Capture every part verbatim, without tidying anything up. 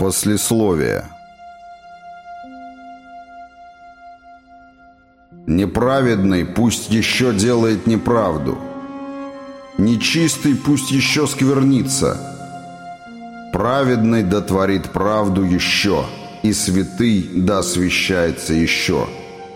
Послесловие. Неправедный пусть еще делает неправду. Нечистый пусть еще сквернится. Праведный да творит правду еще, и святый да освящается еще.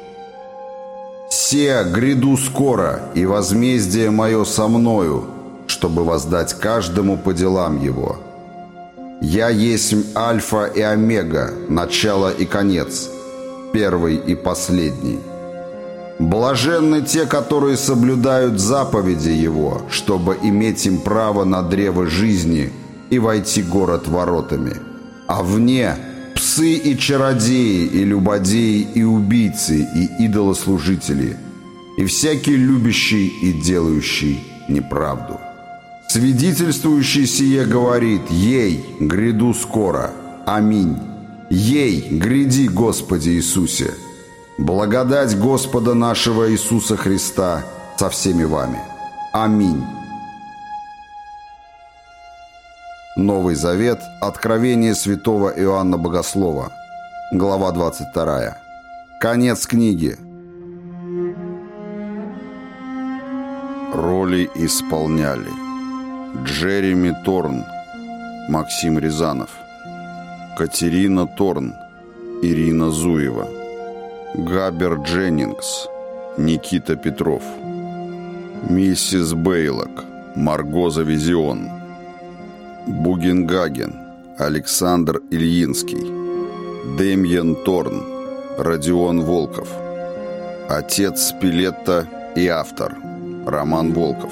Се гряду скоро, и возмездие мое со мною, чтобы воздать каждому по делам его. Я есмь Альфа и Омега, начало и конец, первый и последний. Блаженны те, которые соблюдают заповеди Его, чтобы иметь им право на древо жизни и войти в город воротами. А вне псы и чародеи, и любодеи, и убийцы, и идолослужители, и всякий любящий и делающий неправду. Свидетельствующий сие говорит: «Ей, гряду скоро! Аминь! Ей, гряди, Господи Иисусе! Благодать Господа нашего Иисуса Христа со всеми вами! Аминь!» Новый Завет. Откровение святого Иоанна Богослова. Глава двадцать вторая. Конец книги. Роли исполняли Джереми Торн, Максим Рязанов, Катерина Торн, Ирина Зуева, Габер Дженнингс, Никита Петров, миссис Бейлок, Марго Завизион, Бугенгаген, Александр Ильинский, Демьян Торн, Родион Волков, отец Спилетто и автор Роман Волков.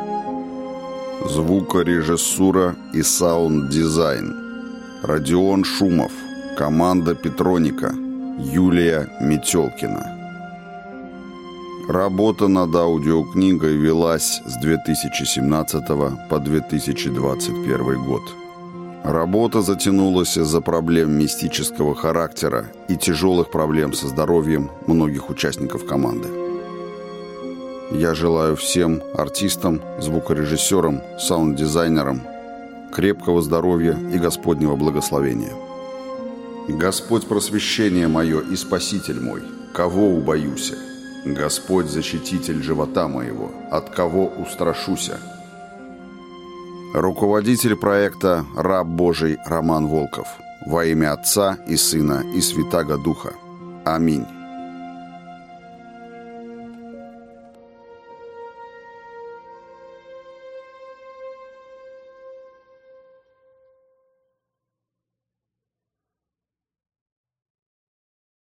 Звукорежиссура и саунд-дизайн Родион Шумов, команда Петроника, Юлия Метелкина. Работа над аудиокнигой велась с две тысячи семнадцатого по две тысячи двадцать первый год. Работа затянулась из-за проблем мистического характера и тяжелых проблем со здоровьем многих участников команды. Я желаю всем артистам, звукорежиссерам, саунд-дизайнерам крепкого здоровья и Господнего благословения. Господь просвещение мое и Спаситель мой, кого убоюся? Господь защититель живота моего, от кого устрашуся? Руководитель проекта «Раб Божий» Роман Волков. Во имя Отца и Сына и Святаго Духа. Аминь.